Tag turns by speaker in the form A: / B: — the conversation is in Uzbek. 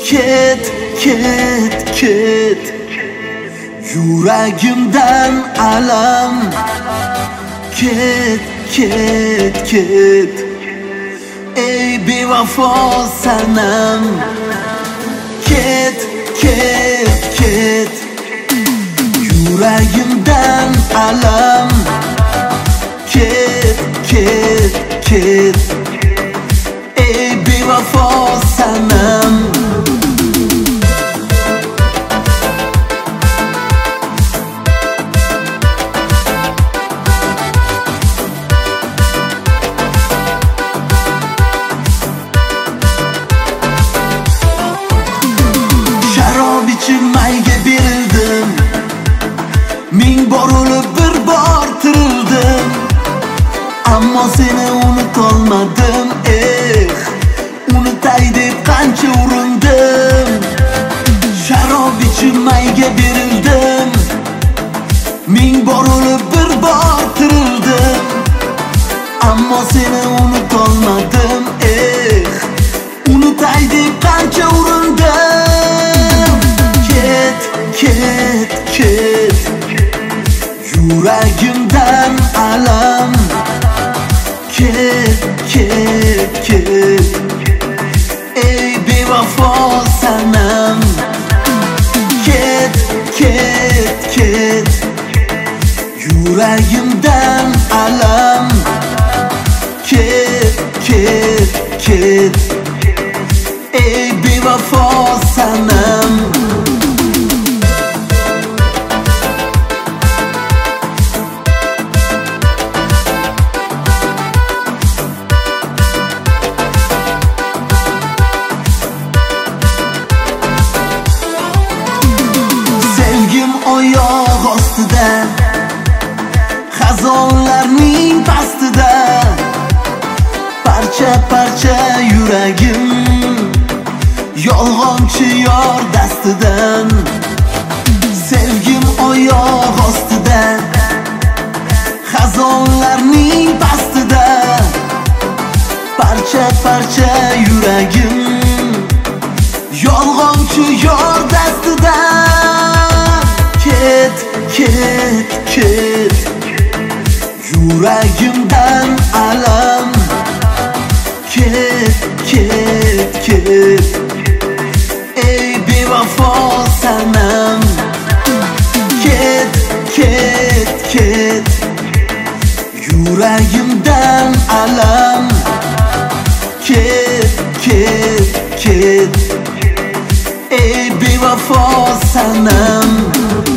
A: ket, ket, ket. Yuragimdan alam. Ket, ket, ket. Ey bevafo sanam. Ket, ket, ket. Yuragimdan alam. Ket, ket, ket. Ey bevafo sanam. Sharob ichib mayga berildim. Ming bor o'lib bir bor tirildim. Ammo seni unutolmadim. Unutay deb qancha urindim. Sharob ichib mayga berildim. Ming bor o'lib bir bor tirildim. Ammo seni unutolmadim. Unutay deb qancha urindim. Ket, ket, ket. Yuragimdan alam. Ket, ket, ket. Ey bevafo sanam. Ket, ket, ket. Yuragimdan alam. Ket, ket, ket. Ey bevafo sanam. Sevgim oyoq ostida, xazonlarning pastida. Parcha parcha yuragim, yolg'onchi yor dastidan. Sevgim oyoq ostida, xazonlarning pastida. Parcha parcha yuragim, yolg'onchi yor dastidan. Ket, ket, ket. Yuragimdan alam. Ket, ket, ket. Ey bevafo sanam. Ket, ket, ket. Yuragimdan alam. Ket, ket, ket. Ey bevafo sanam.